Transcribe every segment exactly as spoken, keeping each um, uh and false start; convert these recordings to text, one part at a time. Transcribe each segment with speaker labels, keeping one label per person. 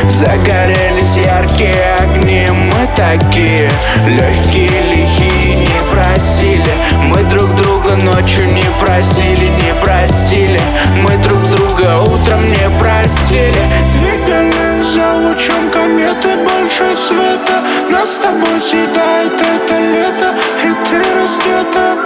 Speaker 1: Загорелись яркие огни. Мы такие легкие, лихие, не просили. Мы друг друга ночью не просили, не простили. Мы друг друга утром не простили. Двигались за лучом кометы больше света. Нас с тобой съедает это лето, и ты раздета.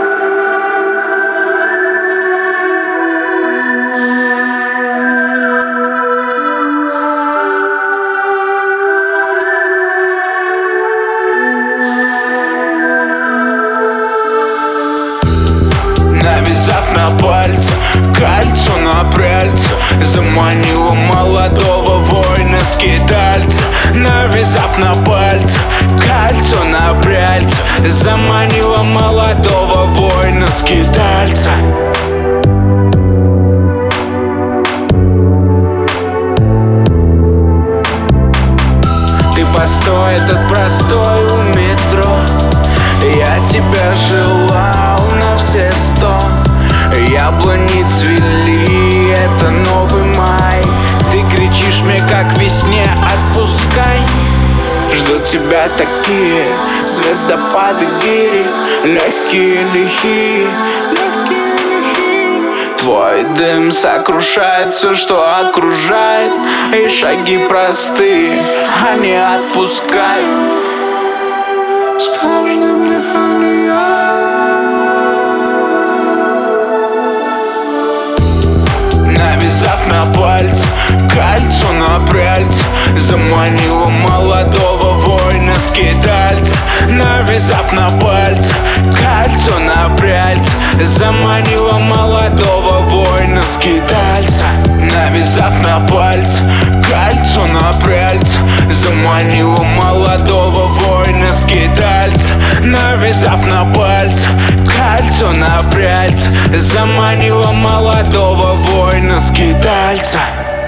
Speaker 1: Навязав на пальце кольцо на пряльце, заманила молодого воина-скитальца. Навязав на пальце кольцо на пряльце, заманила молодого воина-скитальца. Ты постой, этот простой у метро. Я тебя желал на все сто. Яблони цвели, это новый май. Ты кричишь мне, как весне, отпускай. Ждут тебя такие звездопады гири. Легкие, лихие, легкие, лихие. Твой дым сокрушает все, что окружает. И шаги простые, они отпускают. С каждым дыханием. Навязав на пальце кольцо на пряльце, заманила молодого воина-скитальца. Навязав на пальце кольцо на пряльце, заманила молодого воина-скитальца. Навязав на пальце кольцо на пряльце, заманила молодого воина-скитальца. Навязав на пальце кольцо на пряльце, заманила молодого воина-скитальца.